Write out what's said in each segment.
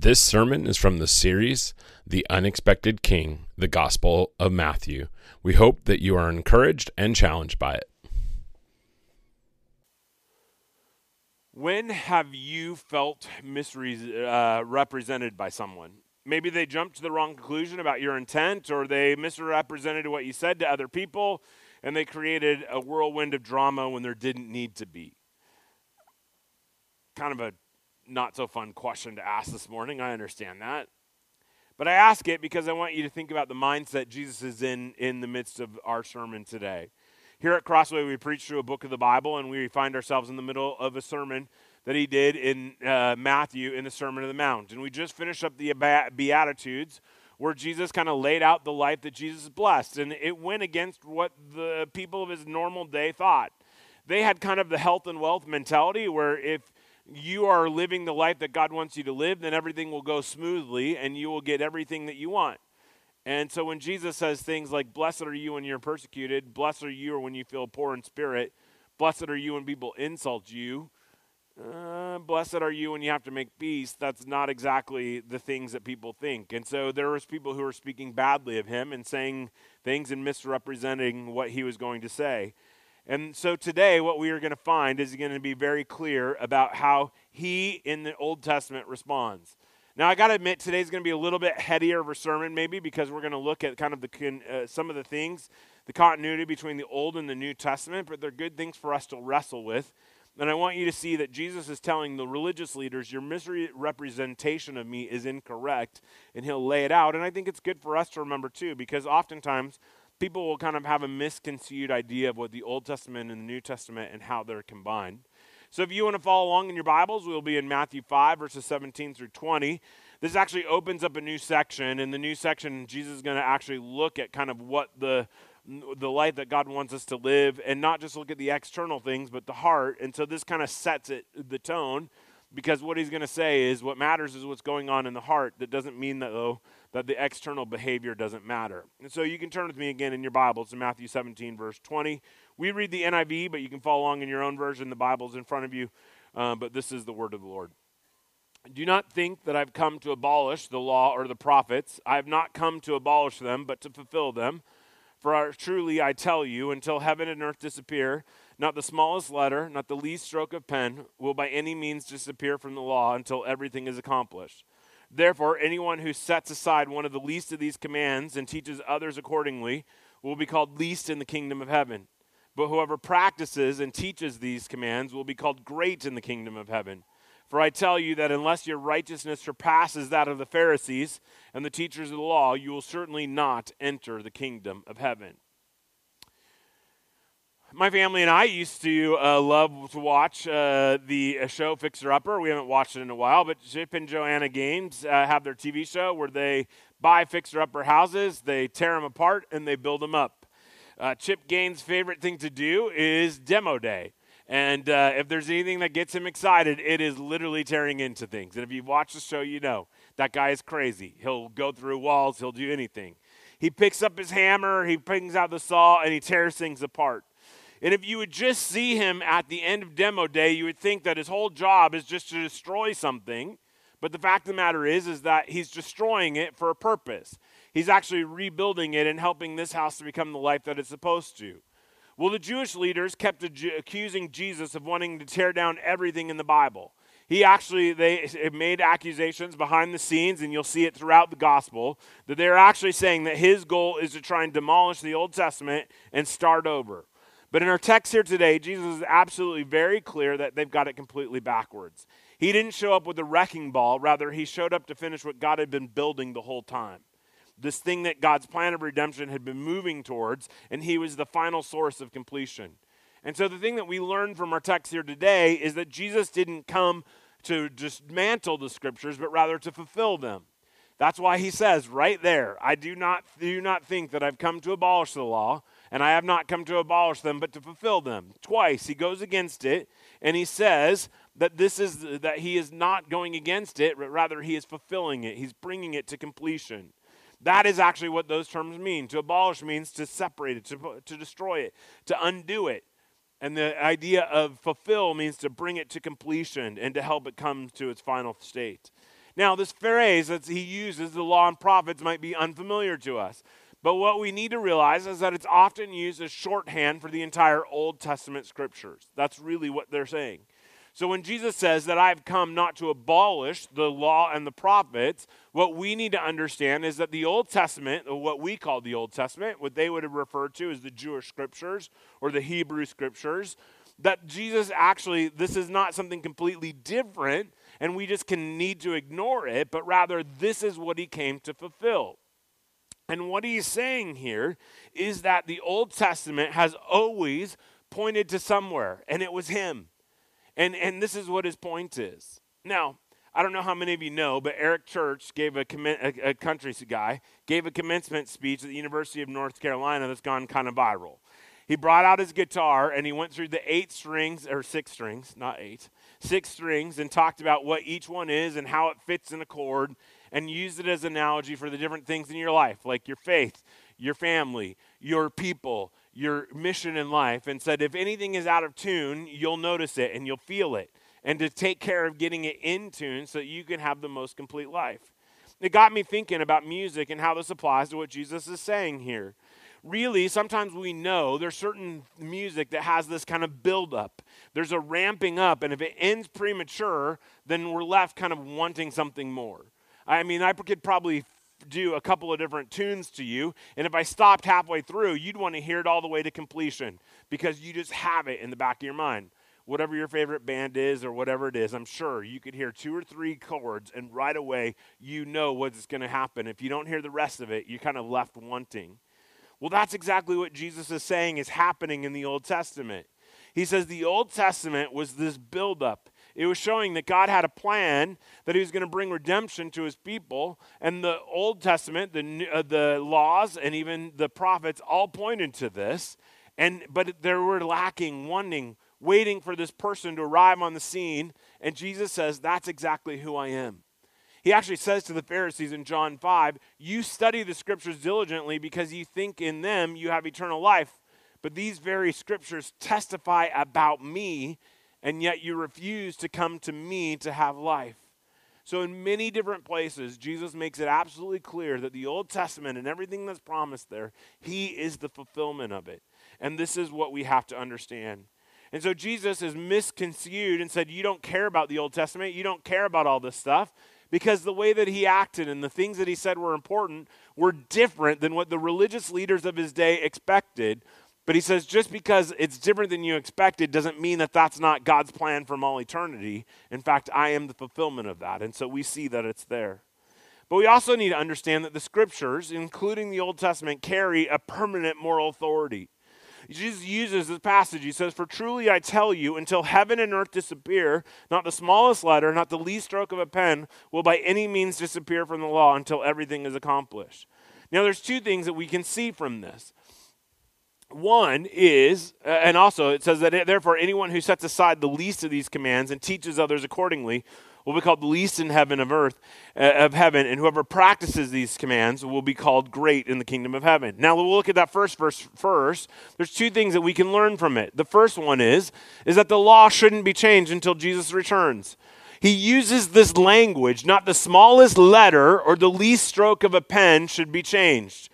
This sermon is from the series, The Unexpected King, the Gospel of Matthew. We hope that you are encouraged and challenged by it. When have you felt misrepresented by someone? Maybe they jumped to the wrong conclusion about your intent, or they misrepresented what you said to other people, and they created a whirlwind of drama when there didn't need to be. Kind of a not so fun question to ask this morning. I understand that. But I ask it because I want you to think about the mindset Jesus is in the midst of our sermon today. Here at Crossway, we preach through a book of the Bible, and we find ourselves in the middle of a sermon that he did in Matthew in the Sermon on the Mount. And we just finished up the Beatitudes, where Jesus kind of laid out the life that Jesus blessed. And it went against what the people of his normal day thought. They had kind of the health and wealth mentality, where if you are living the life that God wants you to live, then everything will go smoothly and you will get everything that you want. And so when Jesus says things like, blessed are you when you're persecuted, blessed are you when you feel poor in spirit, blessed are you when people insult you, blessed are you when you have to make peace, that's not exactly the things that people think. And so there was people who were speaking badly of him and saying things and misrepresenting what he was going to say. And so today what we are going to find is going to be very clear about how he in the Old Testament responds. Now I got to admit today's going to be a little bit headier of a sermon maybe because we're going to look at kind of some of the things, the continuity between the Old and the New Testament, but they're good things for us to wrestle with. And I want you to see that Jesus is telling the religious leaders, your misrepresentation of me is incorrect, and he'll lay it out. And I think it's good for us to remember too, because oftentimes people will kind of have a misconceived idea of what the Old Testament and the New Testament and how they're combined. So if you want to follow along in your Bibles, we'll be in Matthew 5, verses 17 through 20. This actually opens up a new section. In the new section, Jesus is going to actually look at kind of what the life that God wants us to live, and not just look at the external things, but the heart. And so this kind of sets the tone, because what he's going to say is what matters is what's going on in the heart. That doesn't mean that, though, that the external behavior doesn't matter. And so you can turn with me again in your Bibles to Matthew 17, verse 20. We read the NIV, but you can follow along in your own version. The Bible's in front of you, but this is the word of the Lord. Do not think that I've come to abolish the law or the prophets. I have not come to abolish them, but to fulfill them. For truly I tell you, until heaven and earth disappear, not the smallest letter, not the least stroke of pen, will by any means disappear from the law until everything is accomplished. Therefore, anyone who sets aside one of the least of these commands and teaches others accordingly will be called least in the kingdom of heaven. But whoever practices and teaches these commands will be called great in the kingdom of heaven. For I tell you that unless your righteousness surpasses that of the Pharisees and the teachers of the law, you will certainly not enter the kingdom of heaven. My family and I used to love to watch the show Fixer Upper. We haven't watched it in a while, but Chip and Joanna Gaines have their TV show where they buy Fixer Upper houses, they tear them apart, and they build them up. Chip Gaines' favorite thing to do is demo day. And if there's anything that gets him excited, it is literally tearing into things. And if you've watched the show, you know that guy is crazy. He'll go through walls. He'll do anything. He picks up his hammer, he brings out the saw, and he tears things apart. And if you would just see him at the end of demo day, you would think that his whole job is just to destroy something. But the fact of the matter is that he's destroying it for a purpose. He's actually rebuilding it and helping this house to become the life that it's supposed to. Well, the Jewish leaders kept accusing Jesus of wanting to tear down everything in the Bible. They made accusations behind the scenes, and you'll see it throughout the gospel, that they're actually saying that his goal is to try and demolish the Old Testament and start over. But in our text here today, Jesus is absolutely very clear that they've got it completely backwards. He didn't show up with a wrecking ball. Rather, he showed up to finish what God had been building the whole time. This thing that God's plan of redemption had been moving towards, and he was the final source of completion. And so the thing that we learn from our text here today is that Jesus didn't come to dismantle the scriptures, but rather to fulfill them. That's why he says right there, I do not think that I've come to abolish the law, and I have not come to abolish them, but to fulfill them. Twice he goes against it, and he says that he is not going against it, but rather he is fulfilling it. He's bringing it to completion. That is actually what those terms mean. To abolish means to separate it, to destroy it, to undo it. And the idea of fulfill means to bring it to completion and to help it come to its final state. Now, this phrase that he uses, the law and prophets, might be unfamiliar to us. But what we need to realize is that it's often used as shorthand for the entire Old Testament scriptures. That's really what they're saying. So when Jesus says that I've come not to abolish the law and the prophets, what we need to understand is that the Old Testament, or what we call the Old Testament, what they would have referred to as the Jewish scriptures or the Hebrew scriptures, that Jesus actually, this is not something completely different and we just need to ignore it, but rather this is what he came to fulfill. And what he's saying here is that the Old Testament has always pointed to somewhere, and it was him. And this is what his point is. Now, I don't know how many of you know, but Eric Church gave a country guy, gave a commencement speech at the University of North Carolina that's gone kind of viral. He brought out his guitar, and he went through the 6 strings, and talked about what each one is and how it fits in a chord, and used it as an analogy for the different things in your life, like your faith, your family, your people, your mission in life, and said if anything is out of tune, you'll notice it and you'll feel it, and to take care of getting it in tune so that you can have the most complete life. It got me thinking about music and how this applies to what Jesus is saying here. Really, sometimes we know there's certain music that has this kind of buildup. There's a ramping up, and if it ends premature, then we're left kind of wanting something more. I mean, I could probably do a couple of different tunes to you, and if I stopped halfway through, you'd want to hear it all the way to completion because you just have it in the back of your mind. Whatever your favorite band is or whatever it is, I'm sure you could hear 2 or 3 chords, and right away you know what's going to happen. If you don't hear the rest of it, you're kind of left wanting. Well, that's exactly what Jesus is saying is happening in the Old Testament. He says the Old Testament was this buildup. It was showing that God had a plan, that he was going to bring redemption to his people. And the Old Testament, the laws, and even the prophets all pointed to this. But they were lacking, wanting, waiting for this person to arrive on the scene. And Jesus says, that's exactly who I am. He actually says to the Pharisees in John 5, you study the scriptures diligently because you think in them you have eternal life. But these very scriptures testify about me, and yet you refuse to come to me to have life. So in many different places, Jesus makes it absolutely clear that the Old Testament and everything that's promised there, he is the fulfillment of it. And this is what we have to understand. And so Jesus is misconceived and said, you don't care about the Old Testament, you don't care about all this stuff, because the way that he acted and the things that he said were important were different than what the religious leaders of his day expected. But he says just because it's different than you expected doesn't mean that that's not God's plan from all eternity. In fact, I am the fulfillment of that. And so we see that it's there. But we also need to understand that the scriptures, including the Old Testament, carry a permanent moral authority. Jesus uses this passage. He says, for truly I tell you, until heaven and earth disappear, not the smallest letter, not the least stroke of a pen will by any means disappear from the law until everything is accomplished. Now there's 2 things that we can see from this. One is, and also it says that therefore anyone who sets aside the least of these commands and teaches others accordingly will be called the least in heaven of heaven, and whoever practices these commands will be called great in the kingdom of heaven. Now we'll look at that first verse first. There's 2 things that we can learn from it. The first one is that the law shouldn't be changed until Jesus returns. He uses this language, not the smallest letter or the least stroke of a pen should be changed.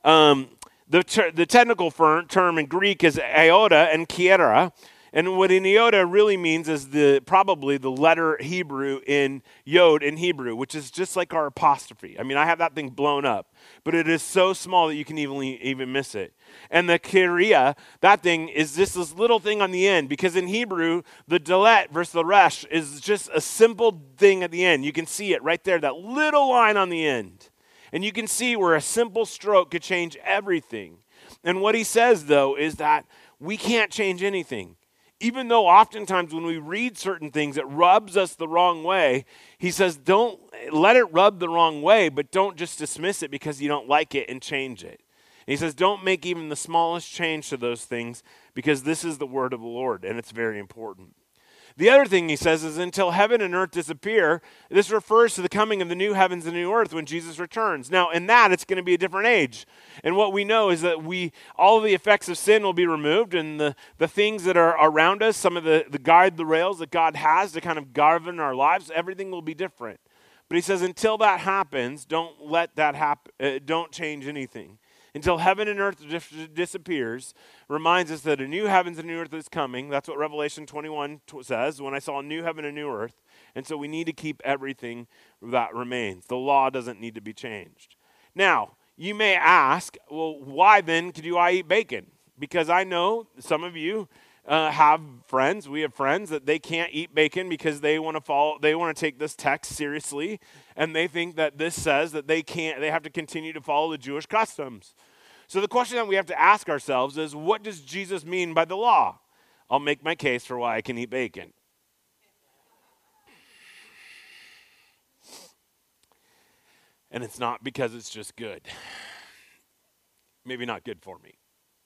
The technical term in Greek is iota and kiera, and what an iota really means is probably the letter Hebrew in yod in Hebrew, which is just like our apostrophe. I mean, I have that thing blown up, but it is so small that you can even miss it. And the kiria, that thing is just this little thing on the end, because in Hebrew, the dalet versus the resh is just a simple thing at the end. You can see it right there, that little line on the end. And you can see where a simple stroke could change everything. And what he says, though, is that we can't change anything. Even though oftentimes when we read certain things, it rubs us the wrong way, he says, don't let it rub the wrong way, but don't just dismiss it because you don't like it and change it. And he says, don't make even the smallest change to those things because this is the word of the Lord, and it's very important. The other thing he says is until heaven and earth disappear, this refers to the coming of the new heavens and new earth when Jesus returns. Now, in that, it's going to be a different age. And what we know is that all of the effects of sin will be removed, and the things that are around us, some of the guide the rails that God has to kind of govern our lives, everything will be different. But he says until that happens, don't let that happen. Don't change anything. Until heaven and earth disappears, reminds us that a new heavens and a new earth is coming. That's what Revelation 21 says, when I saw a new heaven and a new earth. And so we need to keep everything that remains. The law doesn't need to be changed. Now, you may ask, well, why then do I eat bacon? Because I know some of you have friends. We have friends that they can't eat bacon because they want to take this text seriously, and they think that this says that they have to continue to follow the Jewish customs. So the question that we have to ask ourselves is, what does Jesus mean by the law? I'll make my case for why I can eat bacon. And it's not because it's just good. Maybe not good for me.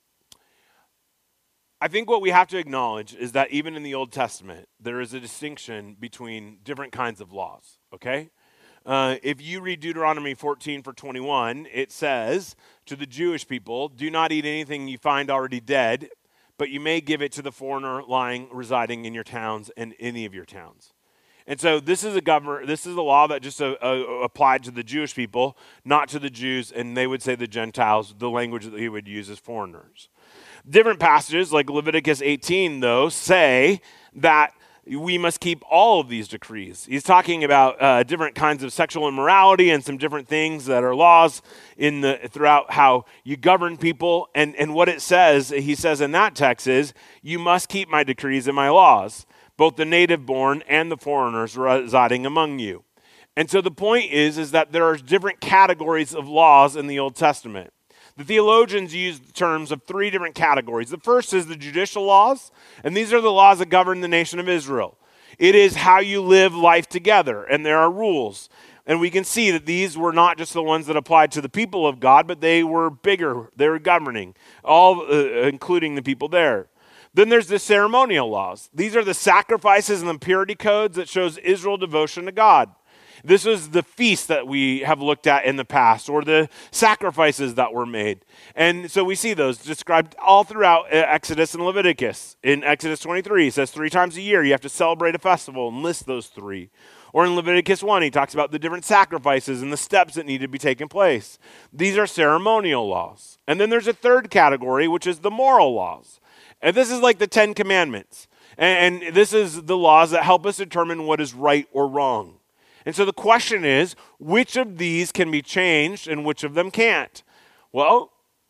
I think what we have to acknowledge is that even in the Old Testament, there is a distinction between different kinds of laws, okay? If you read Deuteronomy 14:21, it says to the Jewish people, do not eat anything you find already dead, but you may give it to the foreigner residing in your towns and any of your towns. And so this is a law that just applied to the Jewish people, not to the Jews, and they would say the Gentiles. The language that he would use is foreigners. Different passages, like Leviticus 18, though, say that we must keep all of these decrees. He's talking about different kinds of sexual immorality and some different things that are laws throughout how you govern people. And what it says, he says in that text is, you must keep my decrees and my laws, both the native born and the foreigners residing among you. And so the point is that there are different categories of laws in the Old Testament. The theologians use terms of three different categories. The first is the judicial laws, and these are the laws that govern the nation of Israel. It is how you live life together, and there are rules. And we can see that these were not just the ones that applied to the people of God, but they were bigger. They were governing, all including the people there. Then there's the ceremonial laws. These are the sacrifices and the purity codes that shows Israel devotion to God. This is the feast that we have looked at in the past, or the sacrifices that were made. And so we see those described all throughout Exodus and Leviticus. In Exodus 23, it says 3 times a year you have to celebrate a festival and list those 3. Or in Leviticus 1, he talks about the different sacrifices and the steps that need to be taken place. These are ceremonial laws. And then there's a third category, which is the moral laws. And this is like the 10 Commandments. And this is the laws that help us determine what is right or wrong. And so the question is, which of these can be changed and which of them can't? Well,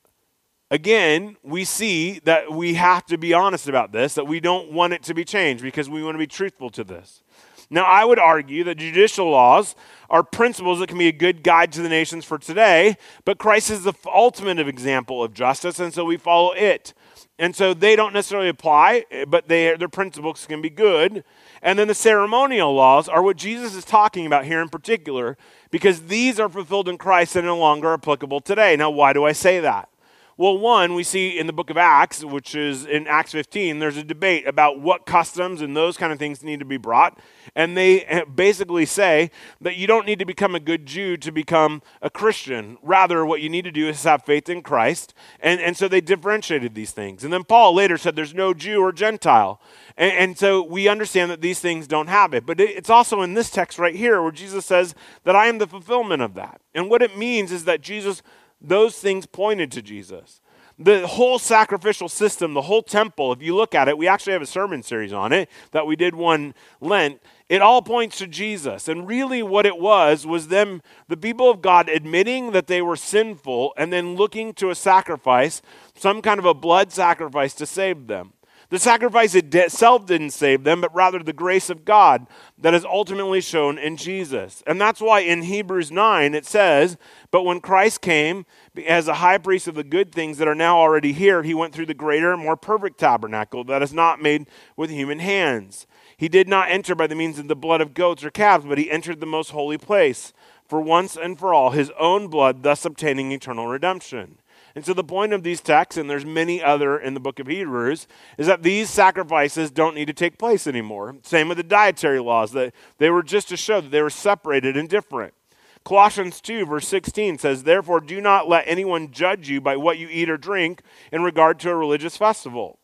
again, we see that we have to be honest about this, that we don't want it to be changed because we want to be truthful to this. Now, I would argue that judicial laws are principles that can be a good guide to the nations for today, but Christ is the ultimate example of justice, and so we follow it. And so they don't necessarily apply, but their principles can be good. And then the ceremonial laws are what Jesus is talking about here in particular, because these are fulfilled in Christ and no longer applicable today. Now, why do I say that? Well, one, we see in the book of Acts, which is in Acts 15, there's a debate about what customs and those kind of things need to be brought. And they basically say that you don't need to become a good Jew to become a Christian. Rather, what you need to do is have faith in Christ. And so they differentiated these things. And then Paul later said there's no Jew or Gentile. And so we understand that these things don't have it. But it's also in this text right here where Jesus says that I am the fulfillment of that. And what it means is that those things pointed to Jesus. The whole sacrificial system, the whole temple, if you look at it, we actually have a sermon series on it that we did one Lent. It all points to Jesus. And really what it was them, the people of God, admitting that they were sinful and then looking to a sacrifice, some kind of a blood sacrifice to save them. The sacrifice itself didn't save them, but rather the grace of God that is ultimately shown in Jesus. And that's why in Hebrews 9 it says, but when Christ came as a high priest of the good things that are now already here, he went through the greater and more perfect tabernacle that is not made with human hands. He did not enter by the means of the blood of goats or calves, but he entered the most holy place for once and for all, his own blood, thus obtaining eternal redemption. And so the point of these texts, and there's many other in the book of Hebrews, is that these sacrifices don't need to take place anymore. Same with the dietary laws, that they were just to show that they were separated and different. Colossians 2, verse 16 says, therefore do not let anyone judge you by what you eat or drink in regard to a religious festival.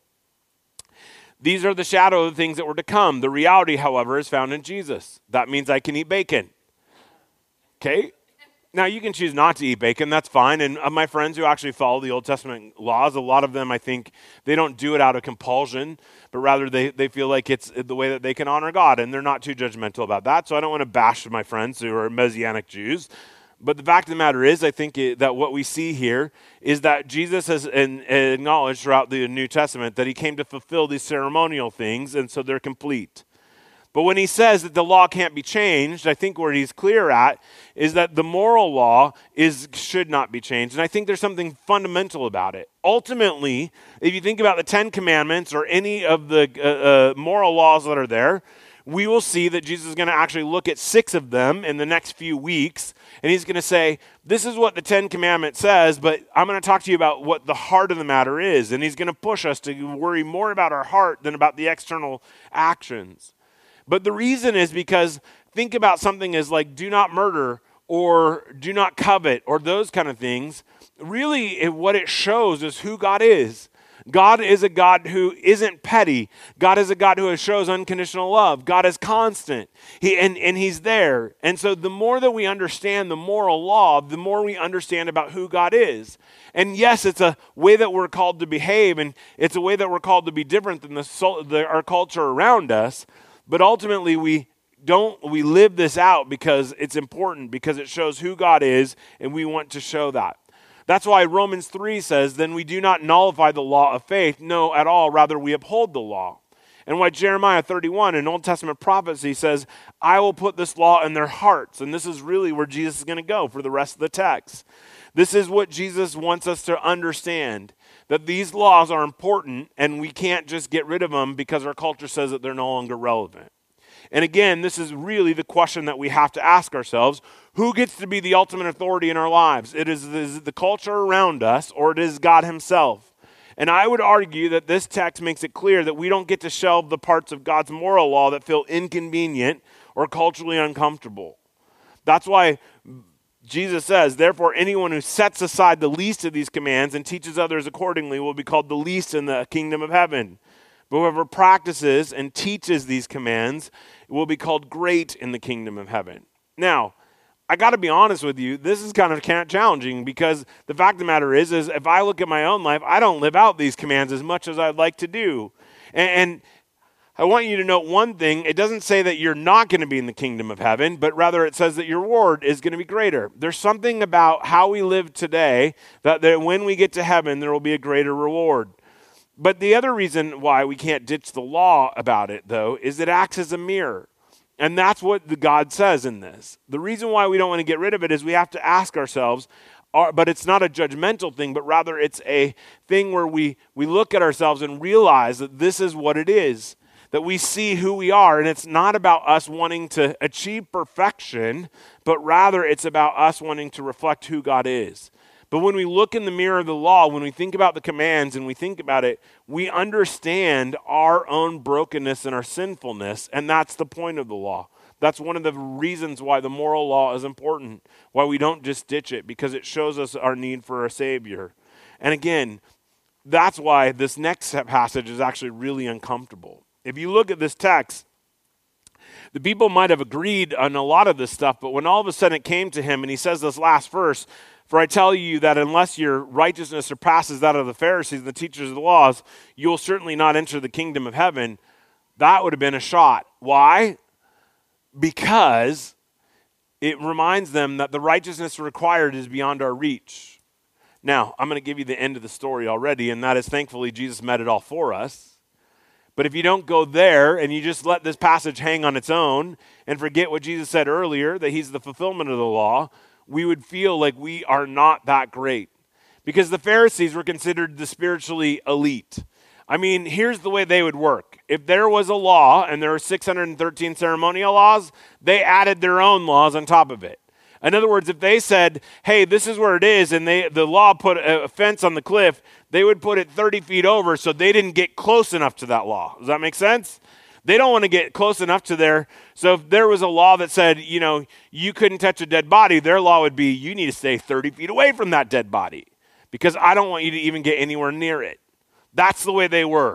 These are the shadow of the things that were to come. The reality, however, is found in Jesus. That means I can eat bacon. Okay? Now, you can choose not to eat bacon. That's fine. And my friends who actually follow the Old Testament laws, a lot of them, I think, they don't do it out of compulsion, but rather they feel like it's the way that they can honor God, and they're not too judgmental about that. So I don't want to bash my friends who are Messianic Jews. But the fact of the matter is, I think that what we see here is that Jesus has acknowledged throughout the New Testament that he came to fulfill these ceremonial things, and so they're complete. But when he says that the law can't be changed, I think where he's clear at is that the moral law should not be changed. And I think there's something fundamental about it. Ultimately, if you think about the Ten Commandments or any of the moral laws that are there, we will see that Jesus is going to actually look at 6 of them in the next few weeks, and he's going to say, this is what the Ten Commandments says, but I'm going to talk to you about what the heart of the matter is. And he's going to push us to worry more about our heart than about the external actions. But the reason is because think about something as like do not murder or do not covet or those kind of things. Really, what it shows is who God is. God is a God who isn't petty. God is a God who shows unconditional love. God is constant. And he's there. And so the more that we understand the moral law, the more we understand about who God is. And yes, it's a way that we're called to behave, and it's a way that we're called to be different than our culture around us. But ultimately, we live this out because it's important, because it shows who God is, and we want to show that. That's why Romans 3 says, then we do not nullify the law of faith, no, at all, rather we uphold the law. And why Jeremiah 31, an Old Testament prophecy, says, I will put this law in their hearts. And this is really where Jesus is going to go for the rest of the text. This is what Jesus wants us to understand, that these laws are important and we can't just get rid of them because our culture says that they're no longer relevant. And again, this is really the question that we have to ask ourselves. Who gets to be the ultimate authority in our lives? Is it the culture around us, or it is God himself? And I would argue that this text makes it clear that we don't get to shelve the parts of God's moral law that feel inconvenient or culturally uncomfortable. That's why Jesus says, therefore, anyone who sets aside the least of these commands and teaches others accordingly will be called the least in the kingdom of heaven. But whoever practices and teaches these commands will be called great in the kingdom of heaven. Now, I got to be honest with you, this is kind of challenging, because the fact of the matter is if I look at my own life, I don't live out these commands as much as I'd like to do. And I want you to note one thing. It doesn't say that you're not going to be in the kingdom of heaven, but rather it says that your reward is going to be greater. There's something about how we live today that when we get to heaven, there will be a greater reward. But the other reason why we can't ditch the law about it, though, is it acts as a mirror. And that's what God says in this. The reason why we don't want to get rid of it is we have to ask ourselves, but it's not a judgmental thing, but rather it's a thing where we look at ourselves and realize that this is what it is, that we see who we are. And it's not about us wanting to achieve perfection, but rather it's about us wanting to reflect who God is. But when we look in the mirror of the law, when we think about the commands and we think about it, we understand our own brokenness and our sinfulness, and that's the point of the law. That's one of the reasons why the moral law is important, why we don't just ditch it, because it shows us our need for a Savior. And again, that's why this next passage is actually really uncomfortable. If you look at this text, the people might have agreed on a lot of this stuff, but when all of a sudden it came to him, and he says this last verse, for I tell you that unless your righteousness surpasses that of the Pharisees and the teachers of the laws, you will certainly not enter the kingdom of heaven. That would have been a shot. Why? Because it reminds them that the righteousness required is beyond our reach. Now, I'm going to give you the end of the story already, and that is thankfully Jesus met it all for us. But if you don't go there and you just let this passage hang on its own and forget what Jesus said earlier, that he's the fulfillment of the law, we would feel like we are not that great. Because the Pharisees were considered the spiritually elite. I mean, here's the way they would work. If there was a law, and there were 613 ceremonial laws, they added their own laws on top of it. In other words, if they said, hey, this is where it is, and the law put a fence on the cliff, they would put it 30 feet over so they didn't get close enough to that law. Does that make sense? They don't want to get close enough to there. So if there was a law that said, you couldn't touch a dead body, their law would be, you need to stay 30 feet away from that dead body because I don't want you to even get anywhere near it. That's the way they were.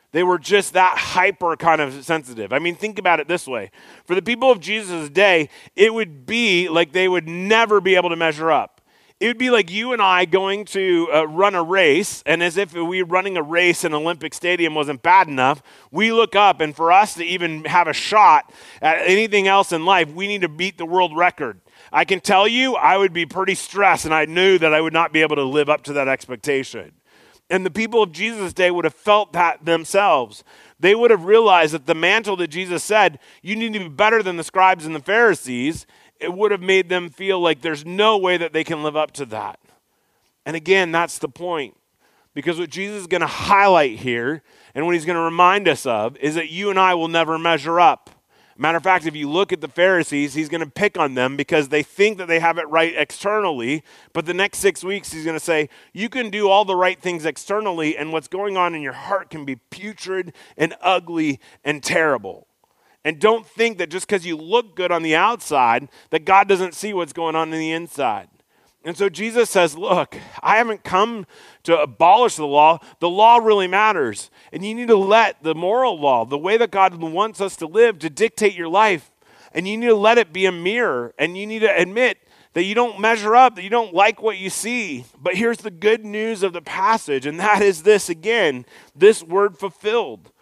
They were just that hyper kind of sensitive. I mean, think about it this way. For the people of Jesus' day, it would be like they would never be able to measure up. It would be like you and I going to run a race, and as if we were running a race in an Olympic Stadium wasn't bad enough, we look up, and for us to even have a shot at anything else in life, we need to beat the world record. I can tell you, I would be pretty stressed, and I knew that I would not be able to live up to that expectation. And the people of Jesus' day would have felt that themselves. They would have realized that the mantle that Jesus said, you need to be better than the scribes and the Pharisees, it would have made them feel like there's no way that they can live up to that. And again, that's the point. Because what Jesus is going to highlight here, and what he's going to remind us of, is that you and I will never measure up. Matter of fact, if you look at the Pharisees, he's going to pick on them because they think that they have it right externally, but the next 6 weeks he's going to say, you can do all the right things externally, and what's going on in your heart can be putrid and ugly and terrible. And don't think that just because you look good on the outside, that God doesn't see what's going on the inside. And so Jesus says, look, I haven't come to abolish the law. The law really matters. And you need to let the moral law, the way that God wants us to live, to dictate your life. And you need to let it be a mirror. And you need to admit that you don't measure up, that you don't like what you see. But here's the good news of the passage, and that is this again, this word fulfilled.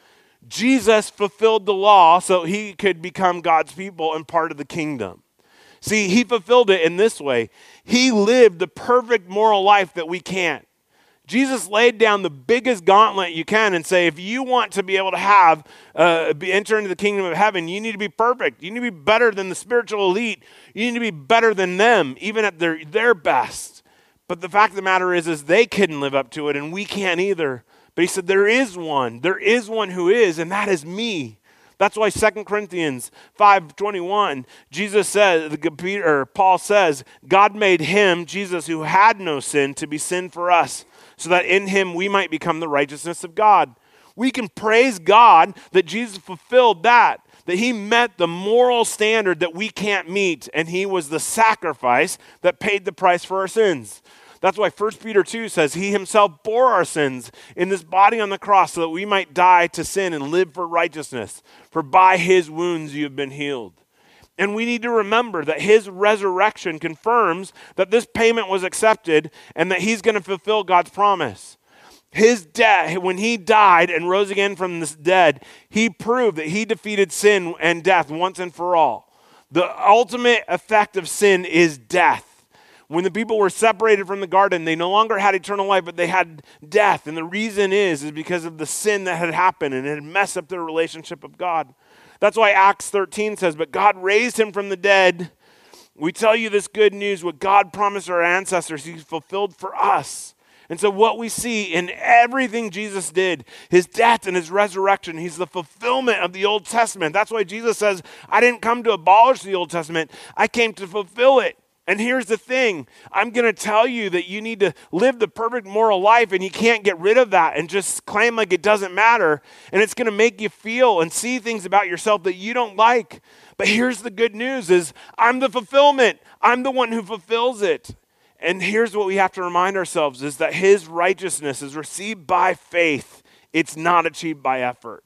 Jesus fulfilled the law so he could become God's people and part of the kingdom. See, he fulfilled it in this way. He lived the perfect moral life that we can't. Jesus laid down the biggest gauntlet you can and say, if you want to be able to have, enter into the kingdom of heaven, you need to be perfect. You need to be better than the spiritual elite. You need to be better than them, even at their best. But the fact of the matter is they couldn't live up to it, and we can't either. But he said, there is one who is, and that is me. That's why 2 Corinthians 5:21, Paul says, God made him, Jesus, who had no sin, to be sin for us, so that in him we might become the righteousness of God. We can praise God that Jesus fulfilled that he met the moral standard that we can't meet, and he was the sacrifice that paid the price for our sins. That's why 1 Peter 2 says he himself bore our sins in this body on the cross so that we might die to sin and live for righteousness. For by his wounds you have been healed. And we need to remember that his resurrection confirms that this payment was accepted and that he's going to fulfill God's promise. His death, when he died and rose again from the dead, he proved that he defeated sin and death once and for all. The ultimate effect of sin is death. When the people were separated from the garden, they no longer had eternal life, but they had death. And the reason is because of the sin that had happened, and it had messed up their relationship with God. That's why Acts 13 says, but God raised him from the dead. We tell you this good news, what God promised our ancestors, he fulfilled for us. And so what we see in everything Jesus did, his death and his resurrection, he's the fulfillment of the Old Testament. That's why Jesus says, I didn't come to abolish the Old Testament. I came to fulfill it. And here's the thing, I'm going to tell you that you need to live the perfect moral life, and you can't get rid of that and just claim like it doesn't matter. And it's going to make you feel and see things about yourself that you don't like. But here's the good news is I'm the fulfillment. I'm the one who fulfills it. And here's what we have to remind ourselves is that his righteousness is received by faith. It's not achieved by effort.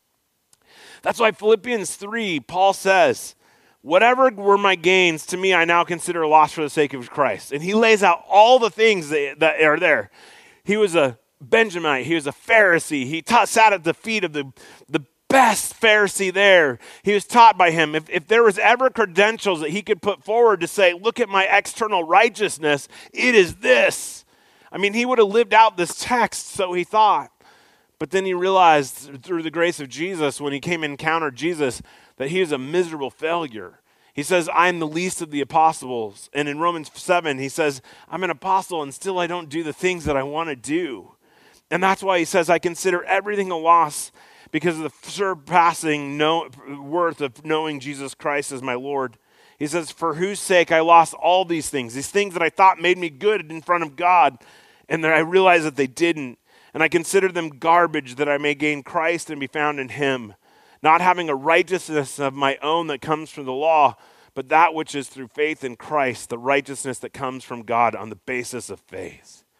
That's why Philippians 3, Paul says, whatever were my gains, to me I now consider a loss for the sake of Christ. And he lays out all the things that are there. He was a Benjamite. He was a Pharisee. He sat at the feet of the best Pharisee there. He was taught by him. If there was ever credentials that he could put forward to say, look at my external righteousness, it is this. I mean, he would have lived out this text, so he thought. But then he realized through the grace of Jesus, when he came and encountered Jesus, that he is a miserable failure. He says, I am the least of the apostles. And in Romans 7, he says, I'm an apostle and still I don't do the things that I want to do. And that's why he says, I consider everything a loss because of the surpassing worth of knowing Jesus Christ as my Lord. He says, for whose sake I lost all these things that I thought made me good in front of God. And then I realized that they didn't. And I consider them garbage that I may gain Christ and be found in him. Not having a righteousness of my own that comes from the law, but that which is through faith in Christ, the righteousness that comes from God on the basis of faith.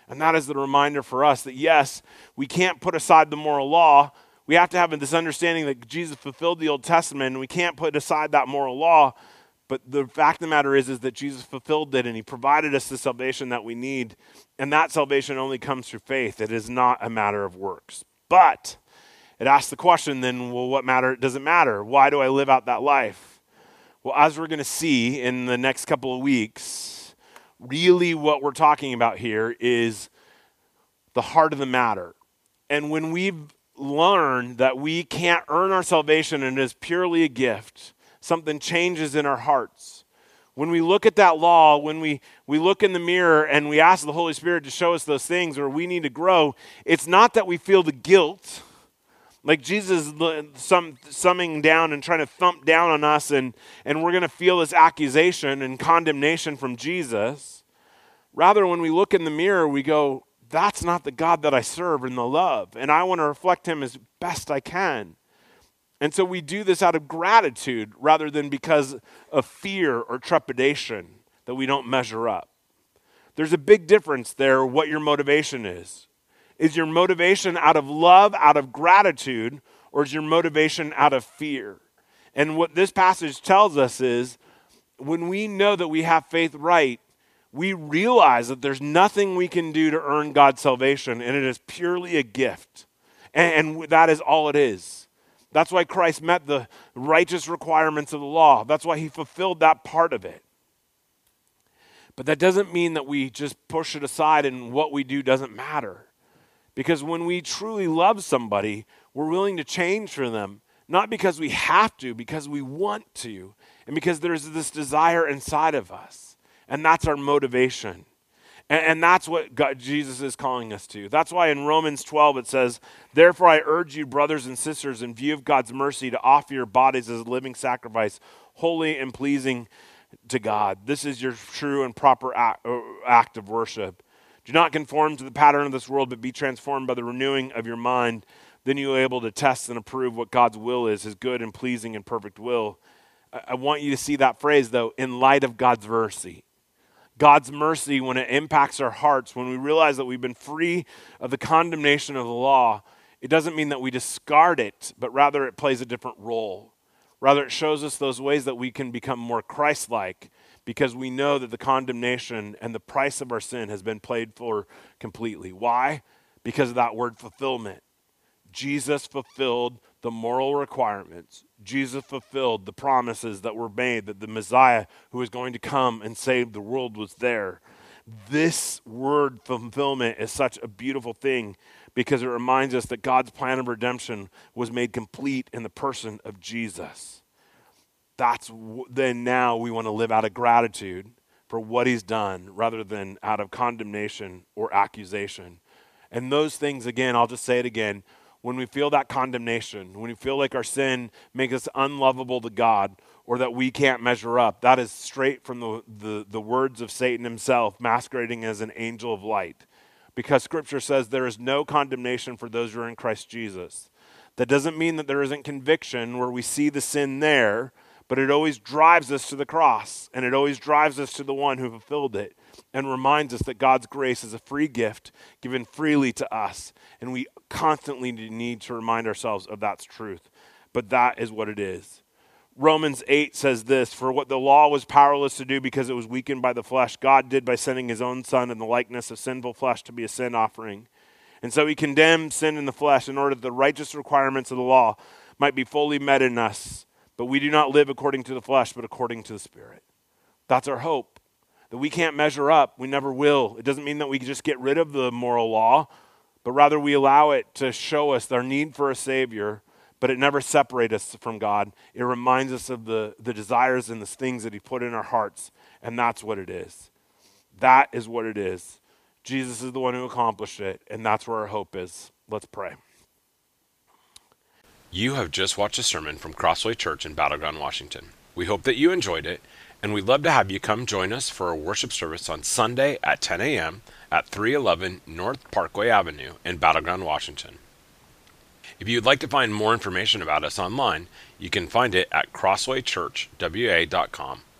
And that is the reminder for us that, yes, we can't put aside the moral law. We have to have this understanding that Jesus fulfilled the Old Testament, and we can't put aside that moral law. But the fact of the matter is that Jesus fulfilled it, and he provided us the salvation that we need. And that salvation only comes through faith. It is not a matter of works. But it asks the question then, well, what matter? Does it matter? Why do I live out that life? Well, as we're going to see in the next couple of weeks, really what we're talking about here is the heart of the matter. And when we've learned that we can't earn our salvation and it is purely a gift, something changes in our hearts. When we look at that law, when we look in the mirror and we ask the Holy Spirit to show us those things where we need to grow, it's not that we feel the guilt, like Jesus summing down and trying to thump down on us, and we're going to feel this accusation and condemnation from Jesus. Rather, when we look in the mirror, we go, that's not the God that I serve and the love, and I want to reflect him as best I can. And so we do this out of gratitude rather than because of fear or trepidation that we don't measure up. There's a big difference there what your motivation is. Is your motivation out of love, out of gratitude, or is your motivation out of fear? And what this passage tells us is when we know that we have faith right, we realize that there's nothing we can do to earn God's salvation, and it is purely a gift. And that is all it is. That's why Christ met the righteous requirements of the law. That's why he fulfilled that part of it. But that doesn't mean that we just push it aside and what we do doesn't matter. Because when we truly love somebody, we're willing to change for them, not because we have to, because we want to, and because there's this desire inside of us. And that's our motivation. And that's what Jesus is calling us to. That's why in Romans 12 it says, "Therefore I urge you, brothers and sisters, in view of God's mercy, to offer your bodies as a living sacrifice, holy and pleasing to God. This is your true and proper act of worship. Do not conform to the pattern of this world, but be transformed by the renewing of your mind. Then you'll be able to test and approve what God's will is, his good and pleasing and perfect will." I want you to see that phrase, though, in light of God's mercy. God's mercy, when it impacts our hearts, when we realize that we've been free of the condemnation of the law, it doesn't mean that we discard it, but rather it plays a different role. Rather, it shows us those ways that we can become more Christ-like, because we know that the condemnation and the price of our sin has been paid for completely. Why? Because of that word fulfillment. Jesus fulfilled the moral requirements. Jesus fulfilled the promises that were made, that the Messiah who was going to come and save the world was there. This word fulfillment is such a beautiful thing because it reminds us that God's plan of redemption was made complete in the person of Jesus. Then now we want to live out of gratitude for what he's done rather than out of condemnation or accusation. And those things, again, I'll just say it again, when we feel that condemnation, when we feel like our sin makes us unlovable to God or that we can't measure up, that is straight from the words of Satan himself masquerading as an angel of light. Because Scripture says there is no condemnation for those who are in Christ Jesus. That doesn't mean that there isn't conviction where we see the sin there, but it always drives us to the cross, and it always drives us to the one who fulfilled it, and reminds us that God's grace is a free gift given freely to us, and we constantly need to remind ourselves of that truth. But that is what it is. Romans 8 says this, "For what the law was powerless to do because it was weakened by the flesh, God did by sending his own Son in the likeness of sinful flesh to be a sin offering. And so he condemned sin in the flesh in order that the righteous requirements of the law might be fully met in us. But we do not live according to the flesh, but according to the Spirit." That's our hope. That we can't measure up. We never will. It doesn't mean that we just get rid of the moral law, but rather we allow it to show us our need for a Savior, but it never separates us from God. It reminds us of the desires and the things that he put in our hearts, and that's what it is. That is what it is. Jesus is the one who accomplished it, and that's where our hope is. Let's pray. You have just watched a sermon from Crossway Church in Battleground, Washington. We hope that you enjoyed it, and we'd love to have you come join us for a worship service on Sunday at 10 a.m. at 311 North Parkway Avenue in Battleground, Washington. If you'd like to find more information about us online, you can find it at crosswaychurchwa.com.